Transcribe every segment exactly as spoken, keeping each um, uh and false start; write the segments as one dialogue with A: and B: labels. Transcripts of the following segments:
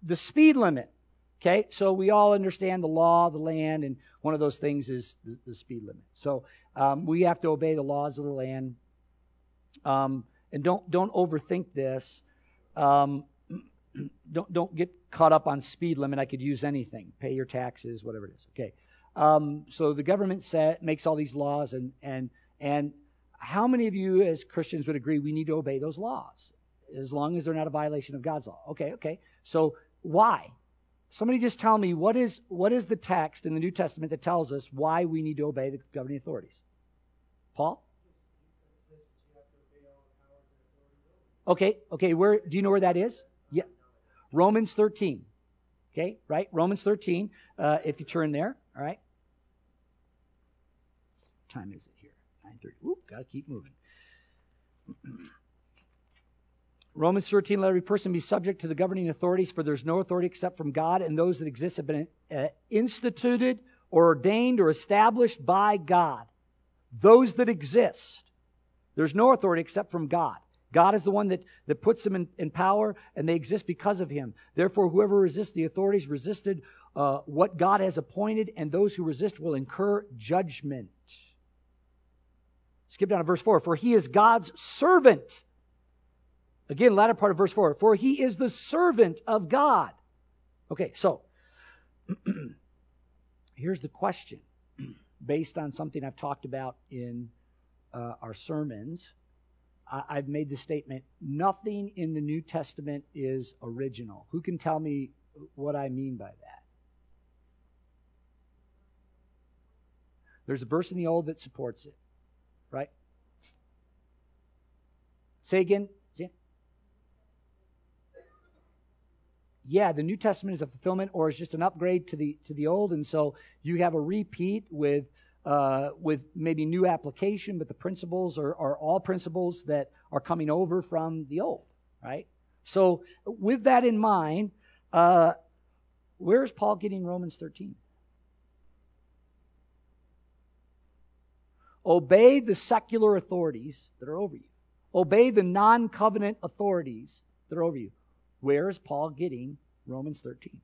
A: the speed limit. Okay, so we all understand the law of the land, and one of those things is the, the speed limit. So um, we have to obey the laws of the land, um, and don't don't overthink this. Um, don't don't get caught up on speed limit. I could use anything. Pay your taxes, whatever it is. Okay, um, so the government set, makes all these laws, and and and how many of you as Christians would agree we need to obey those laws as long as they're not a violation of God's law? Okay, okay. So why? Somebody just tell me, what is what is the text in the New Testament that tells us why we need to obey the governing authorities? Paul? Okay, okay. Where do you know where that is? Yeah, Romans thirteen. Okay, right? Romans thirteen. Uh, if you turn there, all right. What time is it here? nine thirty. Oop, gotta keep moving. Romans thirteen, let every person be subject to the governing authorities, for there's no authority except from God, and those that exist have been uh, instituted or ordained or established by God. Those that exist. There's no authority except from God. God is the one that, that puts them in, in power, and they exist because of Him. Therefore, whoever resists the authorities resisted uh, what God has appointed, and those who resist will incur judgment. Skip down to verse four. For He is God's servant. Again, latter part of verse four. For He is the servant of God. Okay, so here's the question based on something I've talked about in uh, our sermons. I, I've made the statement, nothing in the New Testament is original. Who can tell me what I mean by that? There's a verse in the Old that supports it, right? Say again. Yeah, the New Testament is a fulfillment, or is just an upgrade to the to the Old, and so you have a repeat with uh, with maybe new application, but the principles are, are all principles that are coming over from the Old, right? So with that in mind, uh, where is Paul getting Romans thirteen? Obey the secular authorities that are over you. Obey the non-covenant authorities that are over you. Where is Paul getting Romans thirteen?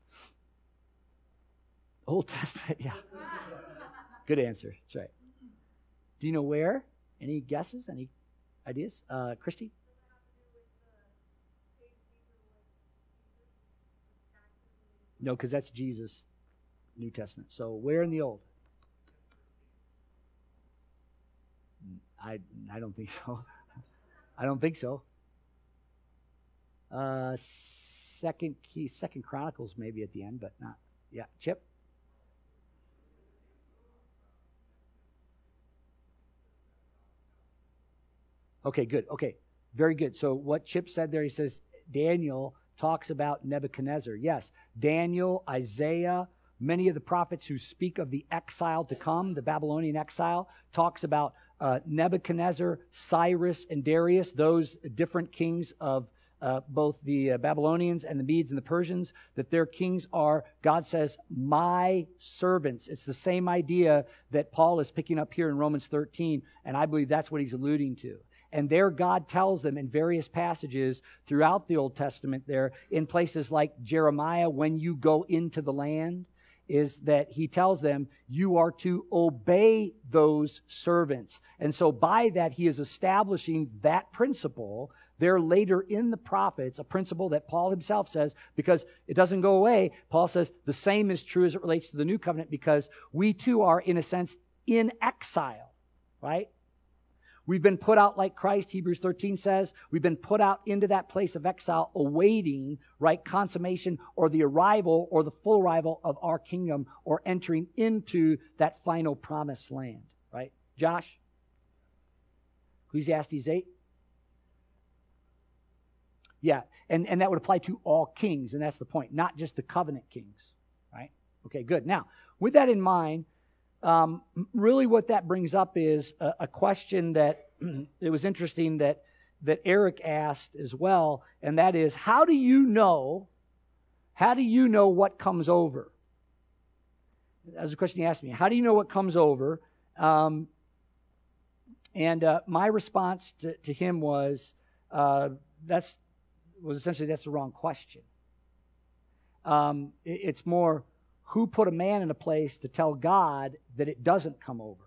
A: Old Testament, yeah. Good answer. That's right. Do you know where? Any guesses? Any ideas? Uh, Christy? No, because that's Jesus' New Testament. So where in the Old? I I don't think so. I don't think so. Uh, second key, Second Chronicles maybe at the end, but not. Yeah, Chip. Okay, good. Okay, very good. So what Chip said there, he says Daniel talks about Nebuchadnezzar. Yes, Daniel, Isaiah, many of the prophets who speak of the exile to come, the Babylonian exile, talks about uh, Nebuchadnezzar, Cyrus, and Darius, those different kings of Uh, both the uh, Babylonians and the Medes and the Persians, that their kings are, God says, my servants. It's the same idea that Paul is picking up here in Romans thirteen, and I believe that's what he's alluding to. And there God tells them in various passages throughout the Old Testament there, in places like Jeremiah, when you go into the land, is that he tells them, you are to obey those servants. And so by that, he is establishing that principle there later in the prophets, a principle that Paul himself says, because it doesn't go away. Paul says the same is true as it relates to the new covenant, because we too are, in a sense, in exile, right? We've been put out like Christ, Hebrews thirteen says. We've been put out into that place of exile, awaiting, right, consummation or the arrival or the full arrival of our kingdom, or entering into that final promised land, right? Josh? Ecclesiastes eight? Yeah, and, and that would apply to all kings, and that's the point, not just the covenant kings, right? Okay, good. Now, with that in mind, um, really what that brings up is a, a question that it was interesting that, that Eric asked as well, and that is, how do you know, how do you know what comes over? That was a question he asked me. How do you know what comes over? Um, and uh, my response to, to him was, uh, that's was essentially that's the wrong question. Um, it, it's more who put a man in a place to tell God that it doesn't come over.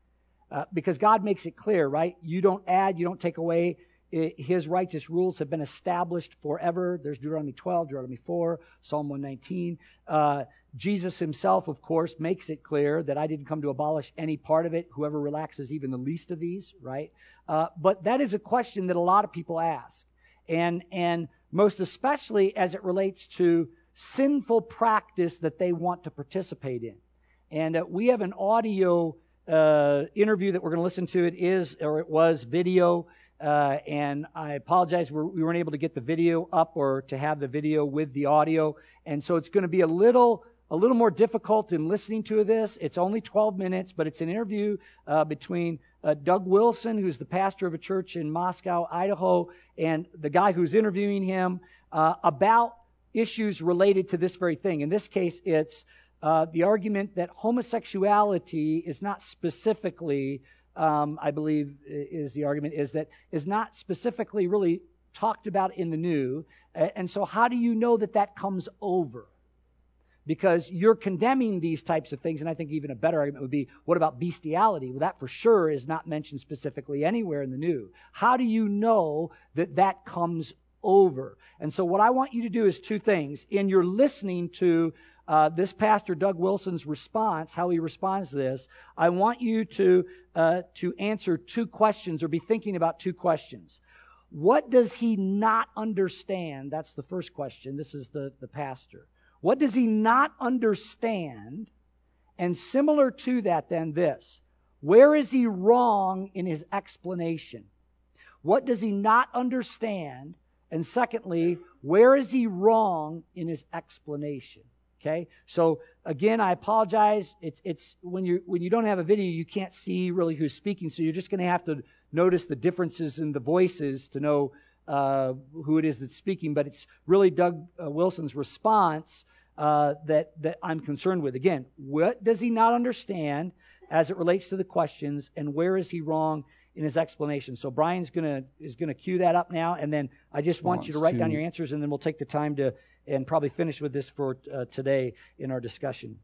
A: Uh, because God makes it clear, right? You don't add, you don't take away. His righteous rules have been established forever. There's Deuteronomy twelve, Deuteronomy four, Psalm one nineteen. Uh, Jesus himself, of course, makes it clear that I didn't come to abolish any part of it. Whoever relaxes even the least of these, right? Uh, but that is a question that a lot of people ask. And, and most especially as it relates to sinful practice that they want to participate in. And uh, we have an audio uh, interview that we're going to listen to. It is, or it was, video. Uh, and I apologize, we're, we weren't able to get the video up or to have the video with the audio. And so it's going to be a little a little more difficult in listening to this. It's only twelve minutes, but it's an interview uh, between uh, Doug Wilson, who's the pastor of a church in Moscow, Idaho, and the guy who's interviewing him uh, about issues related to this very thing. In this case, it's uh, the argument that homosexuality is not specifically Um, I believe is the argument, is that is not specifically really talked about in the New. And so how do you know that that comes over? Because you're condemning these types of things, and I think even a better argument would be, what about bestiality? Well, that for sure is not mentioned specifically anywhere in the New. How do you know that that comes over? And so what I want you to do is two things. In your listening to Uh, this pastor, Doug Wilson's response, how he responds to this, I want you to uh, to answer two questions or be thinking about two questions. What does he not understand? That's the first question. This is the, the pastor. What does he not understand? And similar to that, then this. Where is he wrong in his explanation? What does he not understand? And secondly, where is he wrong in his explanation? Okay, so again, I apologize. It's it's when you when you don't have a video, you can't see really who's speaking. So you're just going to have to notice the differences in the voices to know uh, who it is that's speaking. But it's really Doug uh, Wilson's response uh, that that I'm concerned with. Again, what does he not understand as it relates to the questions, and where is he wrong in his explanation? So Brian's gonna is gonna cue that up now, and then I just want you to write down your answers, and then we'll take the time to. And probably finish with this for uh, today in our discussion.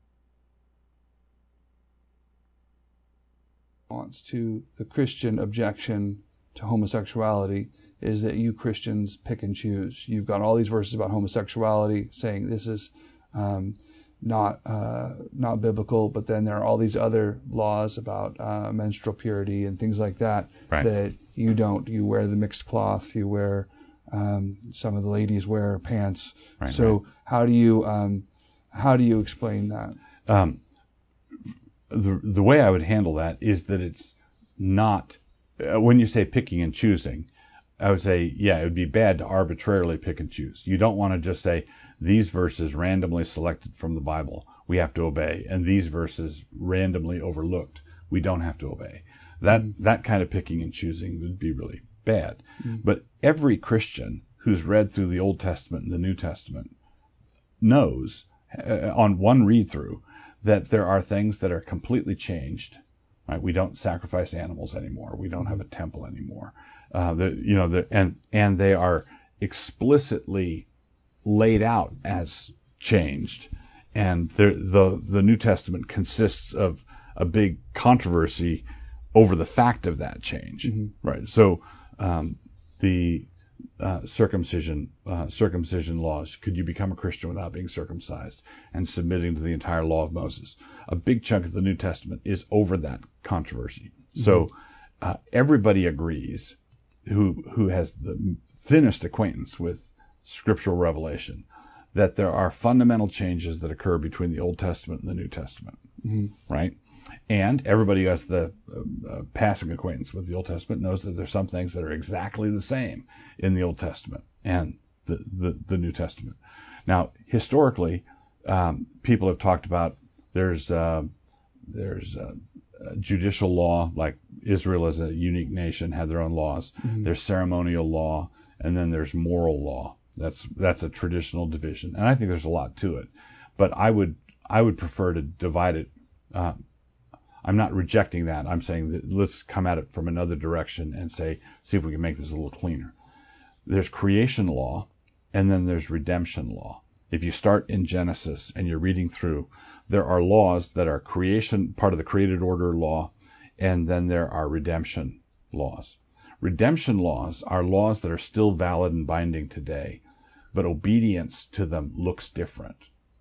B: Response to the Christian objection to homosexuality is that you Christians pick and choose. You've got all these verses about homosexuality saying this is um, not uh, not biblical, but then there are all these other laws about uh, menstrual purity and things like that
C: right.
B: that you don't. You wear the mixed cloth. You wear. Um, some of the ladies wear pants.
C: Right,
B: so
C: right.
B: how do you um, how do you explain that?
C: Um, the the way I would handle that is that it's not uh, when you say picking and choosing. I would say, yeah, it would be bad to arbitrarily pick and choose. You don't want to just say these verses randomly selected from the Bible we have to obey, and these verses randomly overlooked we don't have to obey. That mm-hmm. that kind of picking and choosing would be really bad. Mm-hmm. But every Christian who's read through the Old Testament and the New Testament knows uh, on one read through that there are things that are completely changed. Right? We don't sacrifice animals anymore. We don't have a temple anymore. Uh, the, you know, the, and and they are explicitly laid out as changed. And the the the New Testament consists of a big controversy over the fact of that change. Mm-hmm. Right? So. Um, the uh, circumcision uh, circumcision laws. Could you become a Christian without being circumcised and submitting to the entire law of Moses? A big chunk of the New Testament is over that controversy. Mm-hmm. So uh, everybody agrees who who has the thinnest acquaintance with scriptural revelation that there are fundamental changes that occur between the Old Testament and the New Testament, mm-hmm. right? And everybody who has the uh, uh, passing acquaintance with the Old Testament knows that there's some things that are exactly the same in the Old Testament and the, the, the New Testament. Now, historically, um, people have talked about there's uh, there's uh, judicial law, like Israel as a unique nation had their own laws. Mm-hmm. There's ceremonial law, and then there's moral law. That's that's a traditional division, and I think there's a lot to it. But I would I would prefer to divide it. Uh, I'm not rejecting that. I'm saying that let's come at it from another direction and say, see if we can make this a little cleaner. There's creation law, and then there's redemption law. if you start in Genesis and you're reading through, there are laws that are creation, part of the created order law, and then there are redemption laws. Redemption laws are laws that are still valid and binding today, but obedience to them looks different.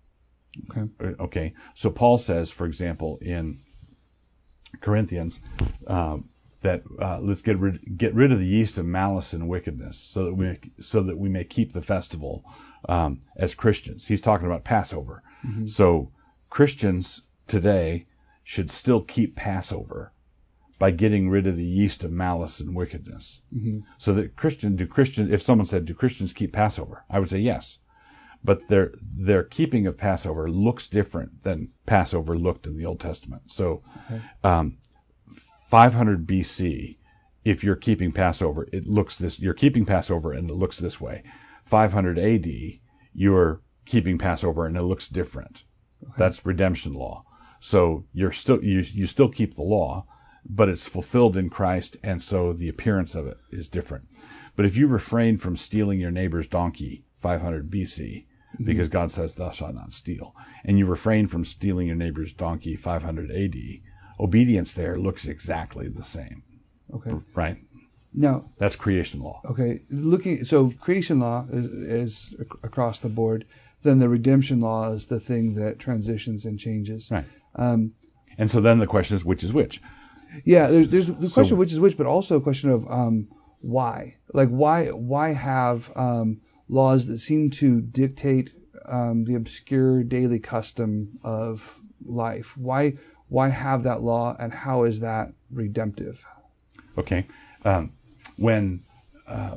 B: Okay.
C: Okay. So Paul says, for example, in Corinthians, uh, that uh, let's get rid get rid of the yeast of malice and wickedness, so that we so that we may keep the festival um, as Christians. He's talking about Passover. Mm-hmm. So Christians today should still keep Passover by getting rid of the yeast of malice and wickedness. Mm-hmm. So that Christian do Christian if someone said, do Christians keep Passover? I would say yes. But their their keeping of Passover looks different than Passover looked in the Old Testament. So okay. um, five hundred B C, if you're keeping Passover, it looks this. You're keeping Passover and it looks this way. five hundred A D, you're keeping Passover and it looks different. Okay. That's redemption law. So you're still you you still keep the law, but it's fulfilled in Christ, and so the appearance of it is different. But if you refrain from stealing your neighbor's donkey, five hundred B C, mm-hmm. because God says, thou shalt not steal, and you refrain from stealing your neighbor's donkey, five hundred A D, obedience there looks exactly the same.
B: Okay.
C: Right?
B: Now,
C: that's creation law.
B: Okay. Looking, so creation law is, is across the board. Then the redemption law is the thing that transitions and changes.
C: Right.
B: Um,
C: and so then the question is, which is which?
B: Yeah, there's there's the question
C: so,
B: of which is which, but also a question of um, why. Like why why have um, laws that seem to dictate um, the obscure daily custom of life? Why why have that law, and how is that redemptive?
C: Okay, um, when uh,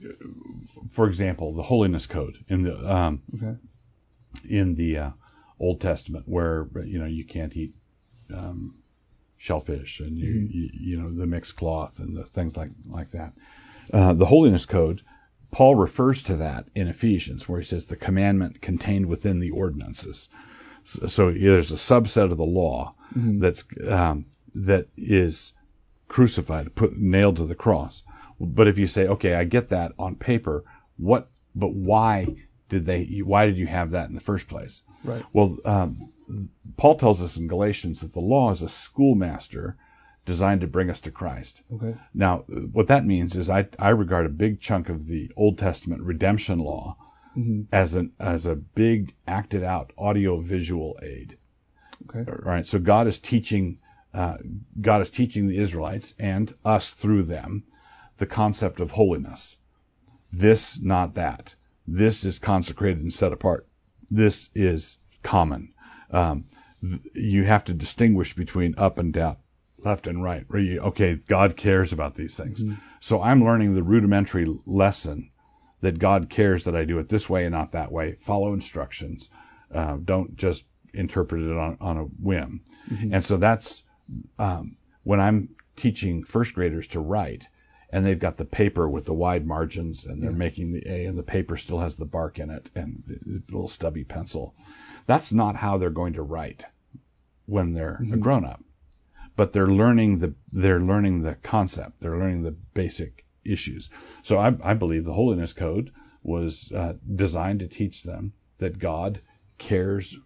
C: for example, the holiness code in the um,
B: okay.
C: in the uh, Old Testament, where you know you can't eat um, shellfish and you, mm-hmm. you you know the mixed cloth and the things like like that. Uh, the holiness code, Paul refers to that in Ephesians, where he says the commandment contained within the ordinances. So, so there's a subset of the law mm-hmm. that's um, that is crucified, put nailed to the cross. But if you say, okay, I get that on paper, what? But why did they? Why did you have that in the first place?
B: Right.
C: Well, um, Paul tells us in Galatians that the law is a schoolmaster designed to bring us to Christ.
B: Okay.
C: Now, what that means is I, I regard a big chunk of the Old Testament redemption law mm-hmm. as an as a big acted out audio visual aid.
B: Okay.
C: Right. So God is teaching uh, God is teaching the Israelites and us through them the concept of holiness. This, not that. This is consecrated and set apart. This is common. Um, th- you have to distinguish between up and down, left and right. Where you, okay, God cares about these things. Mm-hmm. So I'm learning the rudimentary lesson that God cares that I do it this way and not that way. Follow instructions. Uh, don't just interpret it on, on a whim. Mm-hmm. And so that's um, when I'm teaching first graders to write, and they've got the paper with the wide margins, and they're yeah. making the A, and the paper still has the bark in it, and the little stubby pencil. That's not how they're going to write when they're mm-hmm. a grown-up. But they're learning the they're learning the concept. They're learning the basic issues. So I, I believe the Holiness Code was uh, designed to teach them that God cares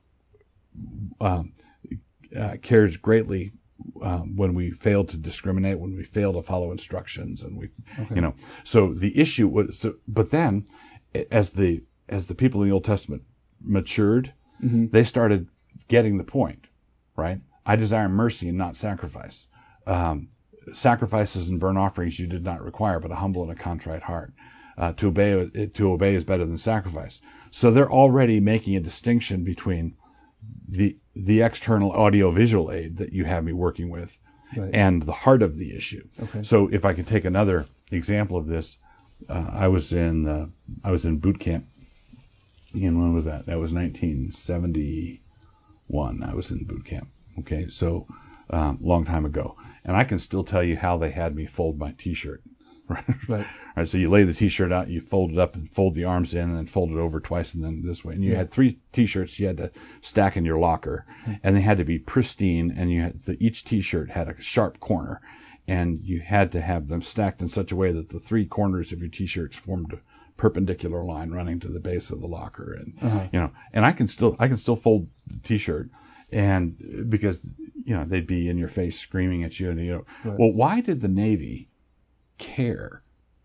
C: um, uh, cares greatly. Um, when we fail to discriminate, when we fail to follow instructions, and we, okay. you know, so the issue was, so, but then, as the as the people in the Old Testament matured, mm-hmm. they started getting the point, right? I desire mercy and not sacrifice. Um, sacrifices and burnt offerings you did not require, but a humble and a contrite heart. Uh, to obey to obey is better than sacrifice. So they're already making a distinction between the the external audio-visual aid that you have me working with right. and the heart of the issue.
B: Okay.
C: So if I could take another example of this, uh, I was in uh, I was in boot camp. And when was that? That was nineteen seventy-one. I was in boot camp. Okay, so um, long time ago. And I can still tell you how they had me fold my T-shirt. Right.
B: Right.
C: All right. So you lay the T-shirt out, you fold it up and fold the arms in, and then fold it over twice, and then this way. And you yeah. had three T-shirts you had to stack in your locker, mm-hmm. and they had to be pristine. And you had the, each T-shirt had a sharp corner, and you had to have them stacked in such a way that the three corners of your T-shirts formed a perpendicular line running to the base of the locker, and
B: Uh-huh.
C: you know, and I can still I can still fold the T-shirt, and because you know they'd be in your face screaming at you, and you know,
B: Right.
C: well, why did the Navy care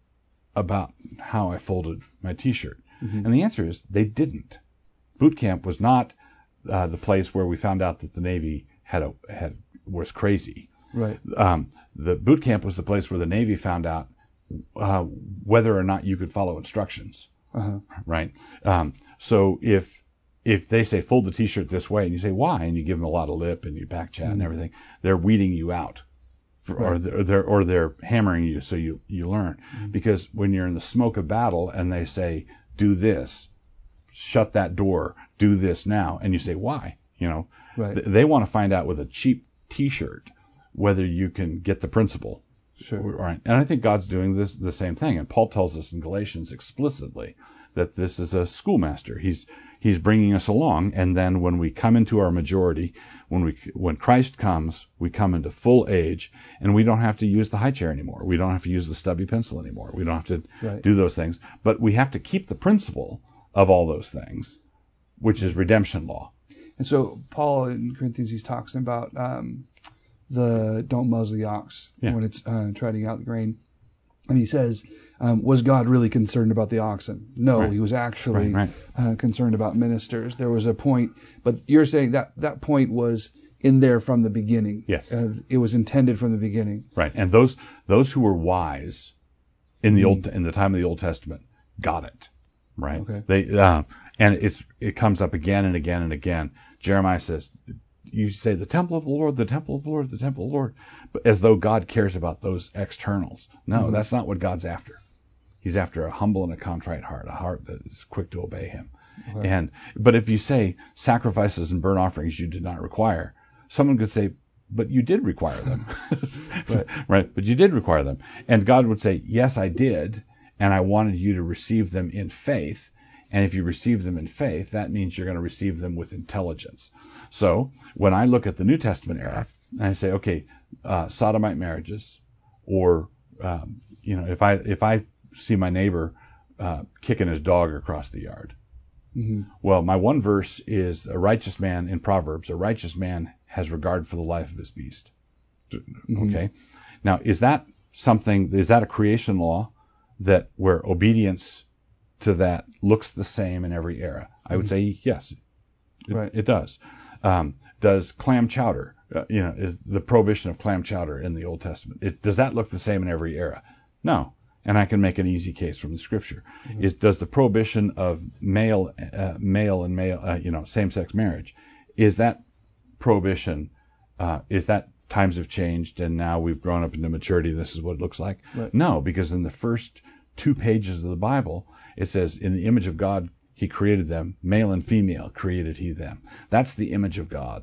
C: about how I folded my T-shirt?
B: Mm-hmm.
C: And the answer is they didn't. Boot camp was not uh, the place where we found out that the Navy had a had was crazy.
B: Right.
C: Um, the boot camp was the place where the Navy found out uh, whether or not you could follow instructions.
B: Uh-huh.
C: Right. Um, so if if they say fold the T-shirt this way, and you say why, and you give them a lot of lip and you back chat
B: Mm-hmm.
C: and everything, they're weeding you out, for, or
B: Right.
C: they're, they're or they're hammering you so you you learn.
B: Mm-hmm.
C: Because when you're in the smoke of battle and they say do this, shut that door, do this now, and you say why, you know,
B: Right.
C: th- they want to find out with a cheap T-shirt whether you can get the principle.
B: Sure.
C: Right. And I think God's doing this the same thing. And Paul tells us in Galatians explicitly that this is a schoolmaster. He's he's bringing us along, and then when we come into our majority, when we when Christ comes, we come into full age, and we don't have to use the high chair anymore. We don't have to use the stubby pencil anymore. We don't have to
B: Right.
C: do those things. But we have to keep the principle of all those things, which is redemption law.
B: And so Paul in Corinthians, he's talking about um, the don't muzzle the ox
C: Yeah.
B: when it's uh, treading out the grain. And he says, um, was God really concerned about the oxen? No,
C: Right.
B: he was actually
C: Right, right.
B: Uh, concerned about ministers. There was a point, but you're saying that that point was in there from the beginning.
C: Yes.
B: Uh, it was intended from the beginning.
C: Right. And those those who were wise in the
B: Mm-hmm.
C: old in the time of the Old Testament got it. Right.
B: Okay.
C: They uh, and it's it comes up again and again and again. Jeremiah says, you say the temple of the Lord, the temple of the Lord, the temple of the Lord, but as though God cares about those externals. No,
B: Mm-hmm.
C: that's not what God's after. He's after a humble and a contrite heart, a heart that is quick to obey him.
B: Okay.
C: And but if you say sacrifices and burnt offerings you did not require, someone could say, but you did require them.
B: Right.
C: Right. But you did require them. And God would say, yes, I did. And I wanted you to receive them in faith. And if you receive them in faith, that means you're going to receive them with intelligence. So when I look at the New Testament era, and I say, okay, uh, sodomite marriages, or um, you know, if I if I see my neighbor uh, kicking his dog across the yard,
B: Mm-hmm.
C: well, my one verse is a righteous man in Proverbs. A righteous man has regard for the life of his beast.
B: Mm-hmm.
C: Okay, now is that something? Is that a creation law that where obedience to that looks the same in every era? I would say yes, it,
B: Right.
C: it does. Um, does clam chowder, uh, you know, is the prohibition of clam chowder in the Old Testament? It, does that look the same in every era? No. And I can make an easy case from the Scripture.
B: Mm-hmm.
C: Is does the prohibition of male, uh, male and male, uh, you know, same-sex marriage, is that prohibition? Uh, is that times have changed and now we've grown up into maturity? This is what it looks like.
B: Right.
C: No, because in the first two pages of the Bible, it says, "In the image of God, He created them; male and female created He them." That's the image of God.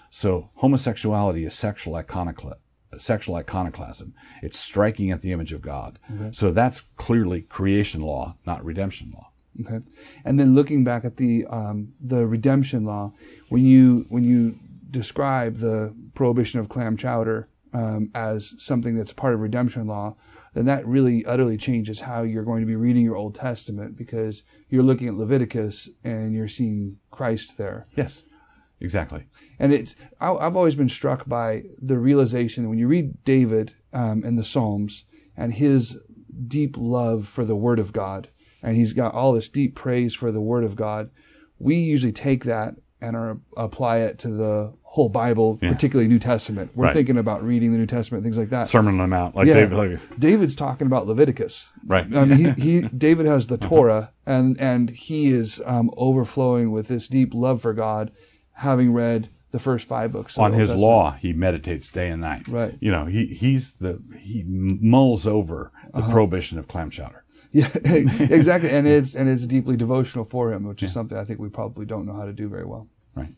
C: So homosexuality is sexual iconoclasm. Sexual iconoclasm. It's striking at the image of God.
B: Okay.
C: So that's clearly creation law, not redemption law.
B: Okay, and then looking back at the um, the redemption law, when you when you describe the prohibition of clam chowder um, as something that's part of redemption law, then that really utterly changes how you're going to be reading your Old Testament, because you're looking at Leviticus and you're seeing Christ there.
C: Yes, exactly.
B: And it's I, I've always been struck by the realization that when you read David um, in the Psalms and his deep love for the Word of God, and he's got all this deep praise for the Word of God, we usually take that and are, apply it to the whole Bible,
C: Yeah.
B: particularly New Testament. We're
C: Right.
B: thinking about reading the New Testament, things like that.
C: Sermon on the Mount, like
B: Yeah.
C: David. Like,
B: David's talking about Leviticus.
C: right.
B: I mean, he, he David has the Torah, and and he is um, overflowing with this deep love for God, having read the first five books of
C: On
B: the Old
C: his
B: Testament.
C: law, he meditates day and night.
B: Right.
C: You know, he he's the he mulls over the
B: Uh-huh.
C: prohibition of clam chowder.
B: Yeah, exactly, and it's and it's deeply devotional for him, which is something I think we probably don't know how to do very well.
C: Right.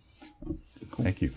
C: Thank you.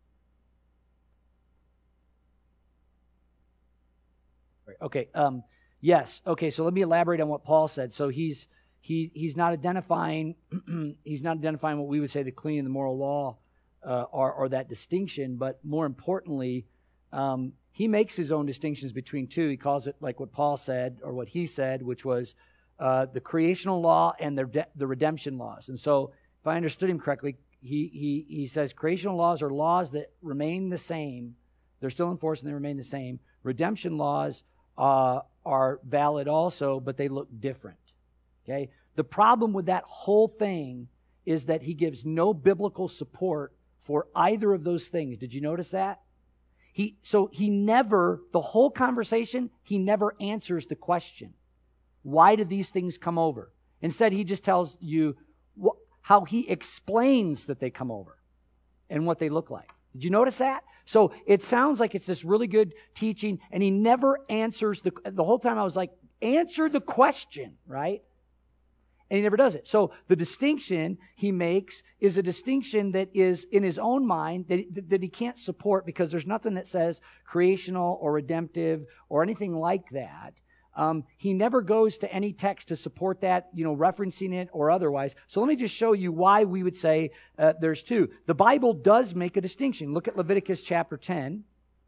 A: Okay. Um, yes. Okay. So let me elaborate on what Paul said. So he's he he's not identifying he's not identifying what we would say the clean and the moral law uh, are, or that distinction, but more importantly, um, he makes his own distinctions between two. He calls it like what Paul said or what he said, which was uh, the creational law and the, de- the redemption laws. And so, if I understood him correctly, he, he, he says creational laws are laws that remain the same. They're still in force and they remain the same. Redemption laws uh, are valid also, but they look different. Okay? The problem with that whole thing is that he gives no biblical support for either of those things. Did you notice that? He so he never, the whole conversation, he never answers the question. Why did these things come over? Instead, he just tells you wh- how he explains that they come over and what they look like. Did you notice that? So it sounds like it's this really good teaching, and he never answers the, the whole time I was like, answer the question, right? And he never does it. So the distinction he makes is a distinction that is in his own mind that, that he can't support because there's nothing that says creational or redemptive or anything like that. Um, he never goes to any text to support that, you know, referencing it or otherwise. So let me just show you why we would say uh, there's two. The Bible does make a distinction. Look at Leviticus chapter ten.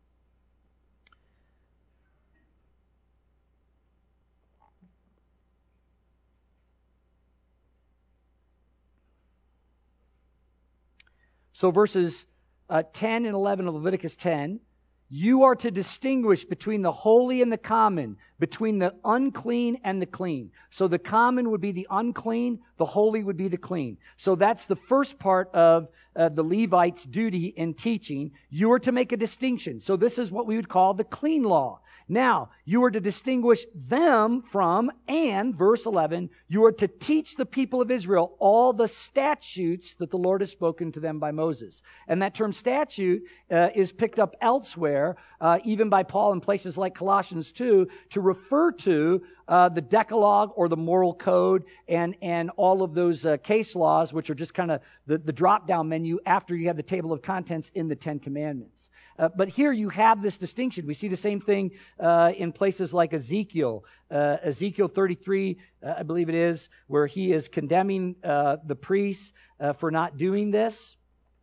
A: So verses uh, ten and eleven of Leviticus ten, you are to distinguish between the holy and the common, between the unclean and the clean. So the common would be the unclean, the holy would be the clean. So that's the first part of uh, the Levites' duty in teaching. You are to make a distinction. So this is what we would call the clean law. Now, you are to distinguish them from, and, verse eleven, you are to teach the people of Israel all the statutes that the Lord has spoken to them by Moses. And that term statute uh, is picked up elsewhere, uh, even by Paul in places like Colossians two, to refer to uh, the Decalogue or the moral code and, and all of those uh, case laws, which are just kind of the, the drop-down menu after you have the table of contents in the Ten Commandments. Uh, but here you have this distinction. We see the same thing uh, in places like Ezekiel. Uh, Ezekiel thirty-three, uh, I believe it is, where he is condemning uh, the priests uh, for not doing this.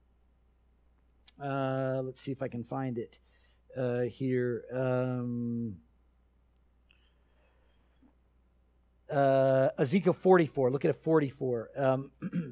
A: Uh, let's see if I can find it uh, here. Um, uh, Ezekiel forty-four. Look at forty-four. Um,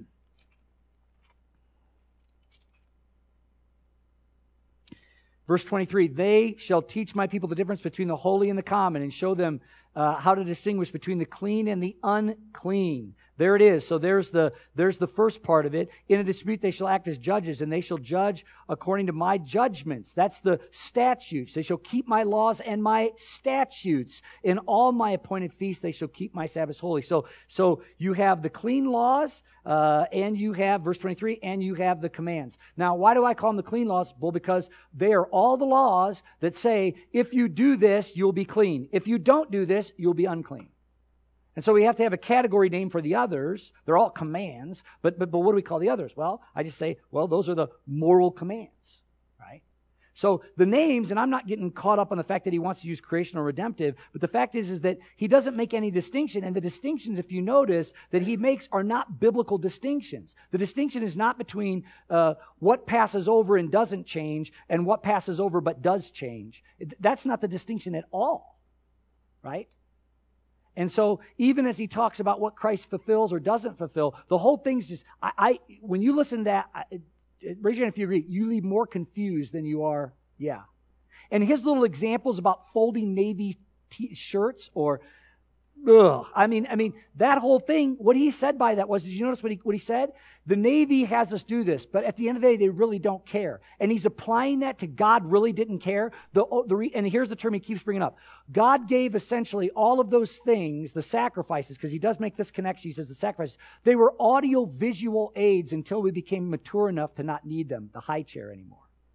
A: Verse twenty-three, they shall teach my people the difference between the holy and the common and show them uh, how to distinguish between the clean and the unclean. There it is. So there's the there's the first part of it. In a dispute, they shall act as judges, and they shall judge according to my judgments. That's the statutes. They shall keep my laws and my statutes. In all my appointed feasts, they shall keep my Sabbaths holy. So, so you have the clean laws, uh, and you have, verse twenty-three, and you have the commands. Now, why do I call them the clean laws? Well, because they are all the laws that say, if you do this, you'll be clean. If you don't do this, you'll be unclean. And so we have to have a category name for the others. They're all commands, but, but, but what do we call the others? Well, I just say, well, those are the moral commands, right? So the names, and I'm not getting caught up on the fact that he wants to use creation or redemptive, but the fact is, is that he doesn't make any distinction, and the distinctions, if you notice, that he makes are not biblical distinctions. The distinction is not between uh, what passes over and doesn't change and what passes over but does change. That's not the distinction at all, right? And so, even as he talks about what Christ fulfills or doesn't fulfill, the whole thing's just, I, I when you listen to that, I, raise your hand if you agree, you leave more confused than you are, yeah. And his little examples about folding navy t- shirts or, ugh, I mean, I mean, that whole thing, what he said by that was, did you notice what he, what he said? The Navy has us do this, but at the end of the day, they really don't care. And he's applying that to God really didn't care. The, the And here's the term he keeps bringing up. God gave essentially all of those things, the sacrifices, because he does make this connection. He says the sacrifices, they were audio-visual aids until we became mature enough to not need them, the high chair anymore.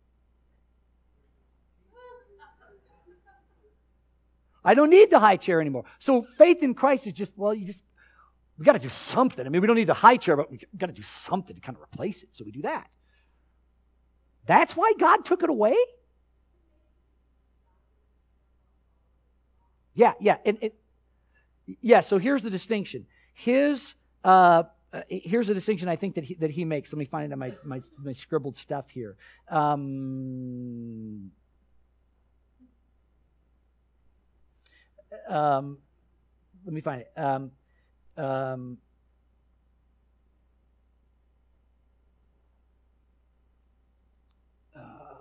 A: I don't need the high chair anymore. So faith in Christ is just, well, you just, we got to do something. I mean, we don't need the high chair, but we got to do something to kind of replace it. So we do that. That's why God took it away? Yeah, yeah. And, and, yeah, so here's the distinction. His, uh, uh, here's a distinction I think that he, that he makes. Let me find it in my, my, my scribbled stuff here. Um... Um, let me find it. Um, Um, uh,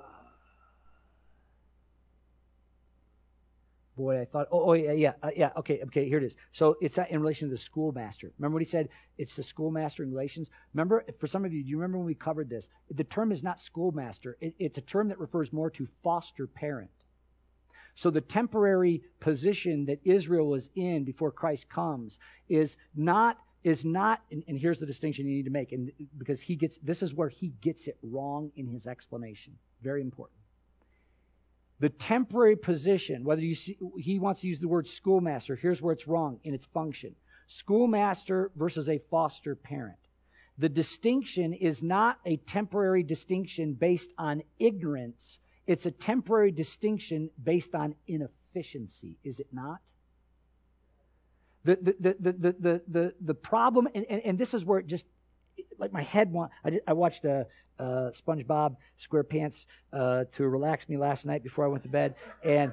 A: boy, I thought, oh, oh yeah, yeah, uh, yeah, okay, okay, here it is. So it's in relation to the schoolmaster. Remember what he said? It's the schoolmaster in Galatians. Remember, for some of you, do you remember when we covered this? The term is not schoolmaster. It, it's a term that refers more to foster parent. So the temporary position that Israel was in before Christ comes is not, is not, and, and here's the distinction you need to make, and because he gets, this is where he gets it wrong in his explanation. Very important. The temporary position, whether you see, he wants to use the word schoolmaster, here's where it's wrong in its function. Schoolmaster versus a foster parent. The distinction is not a temporary distinction based on ignorance. It's a temporary distinction based on inefficiency, is it not? The the the the the the, the, the problem, and, and, and this is where it just, like my head want. I, did, I watched a, a SpongeBob SquarePants uh, to relax me last night before I went to bed, and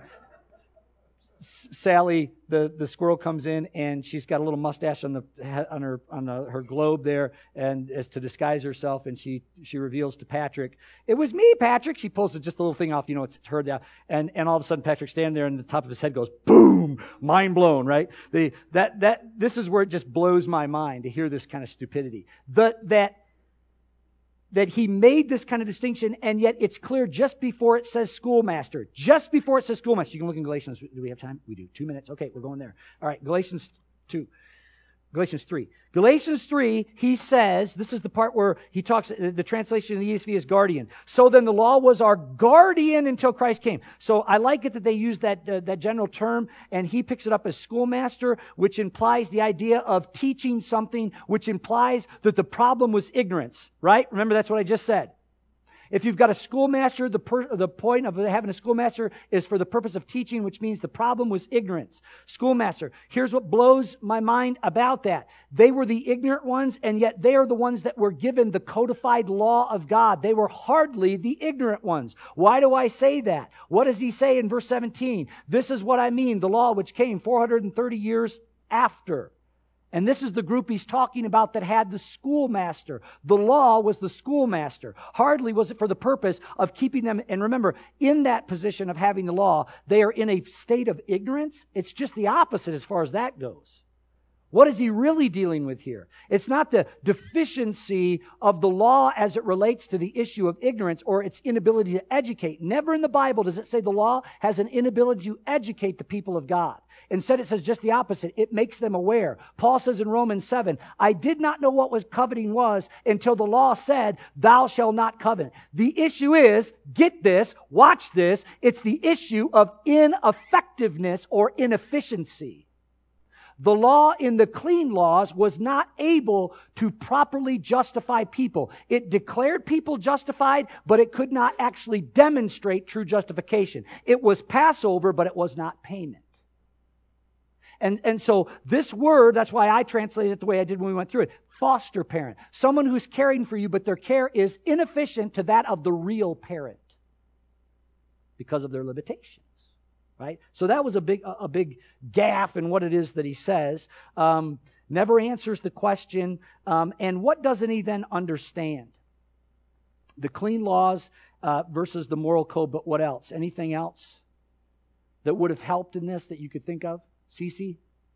A: Sally, the, the squirrel, comes in and she's got a little mustache on the on her on the, her globe there, and as to disguise herself, and she she reveals to Patrick, "It was me, Patrick." She pulls just a little thing off, you know, it's her down, and and all of a sudden Patrick's standing there, and the top of his head goes boom, mind blown, right? The that that this is where it just blows my mind to hear this kind of stupidity. The that. That he made this kind of distinction, and yet it's clear just before it says schoolmaster. Just before it says schoolmaster. You can look in Galatians. Do we have time? We do. Two minutes. Okay, we're going there. All right, Galatians two. Galatians three. Galatians three, he says, this is the part where he talks, the translation in the E S V is guardian. So then the law was our guardian until Christ came. So I like it that they use that, uh, that general term, and he picks it up as schoolmaster, which implies the idea of teaching something, which implies that the problem was ignorance, right? Remember, that's what I just said. If you've got a schoolmaster, the per, the point of having a schoolmaster is for the purpose of teaching, which means the problem was ignorance. Schoolmaster. Here's what blows my mind about that. They were the ignorant ones, and yet they are the ones that were given the codified law of God. They were hardly the ignorant ones. Why do I say that? What does he say in verse seventeen? This is what I mean, the law which came four hundred thirty years after. And this is the group he's talking about that had the schoolmaster. The law was the schoolmaster. Hardly was it for the purpose of keeping them, and remember, in that position of having the law, they are in a state of ignorance. It's just the opposite as far as that goes. What is he really dealing with here? It's not the deficiency of the law as it relates to the issue of ignorance or its inability to educate. Never in the Bible does it say the law has an inability to educate the people of God. Instead, it says just the opposite. It makes them aware. Paul says in Romans seven, I did not know what was coveting was until the law said, thou shalt not covet. The issue is, get this, watch this, it's the issue of ineffectiveness or inefficiency. The law in the clean laws was not able to properly justify people. It declared people justified, but it could not actually demonstrate true justification. It was Passover, but it was not payment. And, and so this word, that's why I translated it the way I did when we went through it. Foster parent. Someone who's caring for you, but their care is inefficient to that of the real parent because of their limitations. Right? So that was a big, a big gaffe in what it is that he says. Um, never answers the question. Um, and what doesn't he then understand? The clean laws uh, versus the moral code, but what else? Anything else that would have helped in this that you could think of? Cece?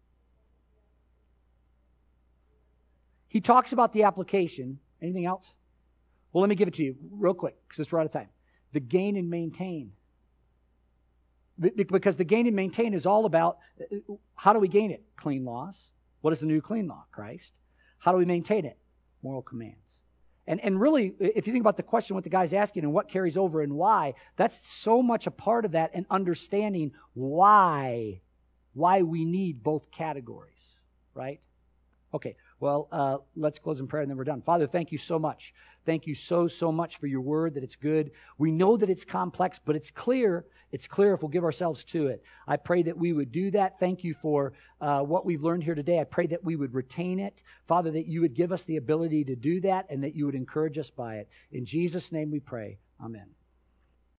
A: He talks about the application. Anything else? Well, let me give it to you real quick because we're out of time. The gain and maintain. Because the gain and maintain is all about, how do we gain it? Clean laws. What is the new clean law? Christ. How do we maintain it? Moral commands. And and really, if you think about the question what the guy's asking and what carries over and why, that's so much a part of that and understanding why, why we need both categories, right? Okay, well, uh, let's close in prayer and then we're done. Father, thank you so much. Thank you so, so much for your word, that it's good. We know that it's complex, but it's clear. It's clear if we'll give ourselves to it. I pray that we would do that. Thank you for uh, what we've learned here today. I pray that we would retain it. Father, that you would give us the ability to do that and that you would encourage us by it. In Jesus' name we pray. Amen.